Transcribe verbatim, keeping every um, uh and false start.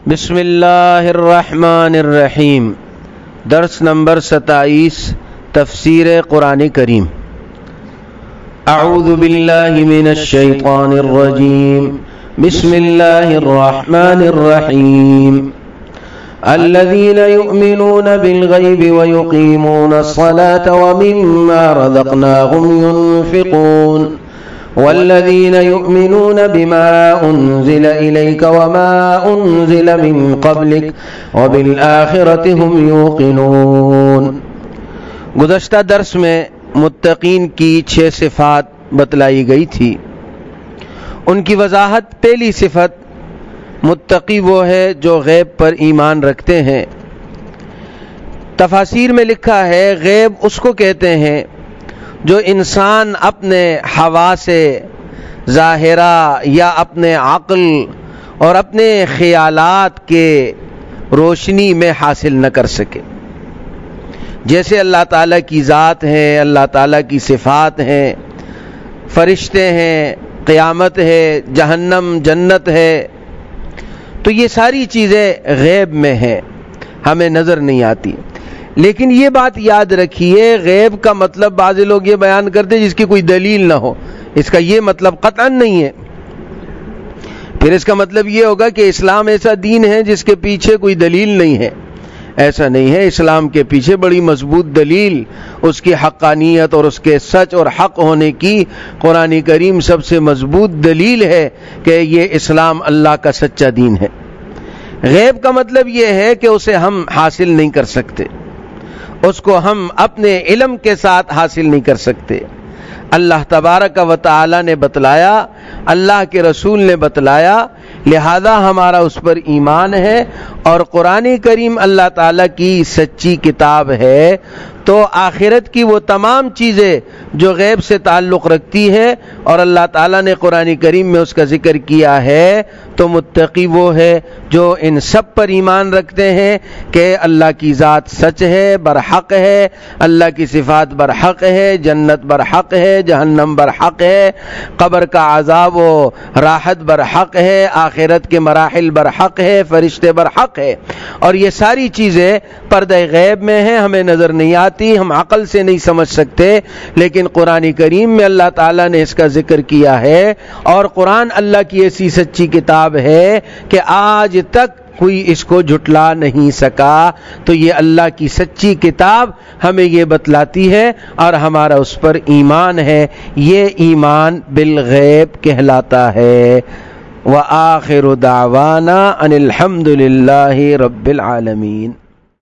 بسم اللہ الرحمن الرحیم۔ درس نمبر ستائیس، تفسیر قرآن کریم۔ اعوذ باللہ من الشیطان الرجیم، بسم اللہ الرحمن الرحیم۔ الذین یؤمنون بالغیب ویقیمون الصلاة ومما رزقناہم ینفقون والذین یؤمنون بما انزل الیک وما انزل من قبلک وبالآخرۃ هم یوقنون۔ گزشتہ درس میں متقین کی چھ صفات بتلائی گئی تھی۔ ان کی وضاحت، پہلی صفت، متقی وہ ہے جو غیب پر ایمان رکھتے ہیں۔ تفاسیر میں لکھا ہے غیب اس کو کہتے ہیں جو انسان اپنے حواس ظاہرہ یا اپنے عقل اور اپنے خیالات کے روشنی میں حاصل نہ کر سکے، جیسے اللہ تعالیٰ کی ذات ہے، اللہ تعالیٰ کی صفات ہیں، فرشتے ہیں، قیامت ہے، جہنم، جنت ہے۔ تو یہ ساری چیزیں غیب میں ہیں، ہمیں نظر نہیں آتی۔ لیکن یہ بات یاد رکھیے، غیب کا مطلب بعض لوگ یہ بیان کرتے جس کی کوئی دلیل نہ ہو، اس کا یہ مطلب قطعاً نہیں ہے۔ پھر اس کا مطلب یہ ہوگا کہ اسلام ایسا دین ہے جس کے پیچھے کوئی دلیل نہیں ہے۔ ایسا نہیں ہے، اسلام کے پیچھے بڑی مضبوط دلیل، اس کی حقانیت اور اس کے سچ اور حق ہونے کی قرآن کریم سب سے مضبوط دلیل ہے کہ یہ اسلام اللہ کا سچا دین ہے۔ غیب کا مطلب یہ ہے کہ اسے ہم حاصل نہیں کر سکتے، اس کو ہم اپنے علم کے ساتھ حاصل نہیں کر سکتے۔ اللہ تبارک و تعالی نے بتلایا، اللہ کے رسول نے بتلایا، لہذا ہمارا اس پر ایمان ہے، اور قرآن کریم اللہ تعالیٰ کی سچی کتاب ہے۔ تو آخرت کی وہ تمام چیزیں جو غیب سے تعلق رکھتی ہیں اور اللہ تعالیٰ نے قرآن کریم میں اس کا ذکر کیا ہے، تو متقی وہ ہے جو ان سب پر ایمان رکھتے ہیں کہ اللہ کی ذات سچ ہے، برحق ہے، اللہ کی صفات برحق ہے، جنت برحق ہے، جہنم برحق ہے، قبر کا عذاب و راحت برحق ہے، آخرت کے مراحل برحق ہے، فرشتے برحق ہے۔ اور یہ ساری چیزیں پردہ غیب میں ہیں، ہمیں نظر نہیں آتی، ہم عقل سے نہیں سمجھ سکتے، لیکن قرآن کریم میں اللہ تعالیٰ نے اس کا ذکر کیا ہے، اور قرآن اللہ کی ایسی سچی کتاب ہے کہ آج تک کوئی اس کو جھٹلا نہیں سکا۔ تو یہ اللہ کی سچی کتاب ہمیں یہ بتلاتی ہے اور ہمارا اس پر ایمان ہے، یہ ایمان بالغیب کہلاتا ہے۔ وآخر دعوانا ان الحمد للہ رب العالمین۔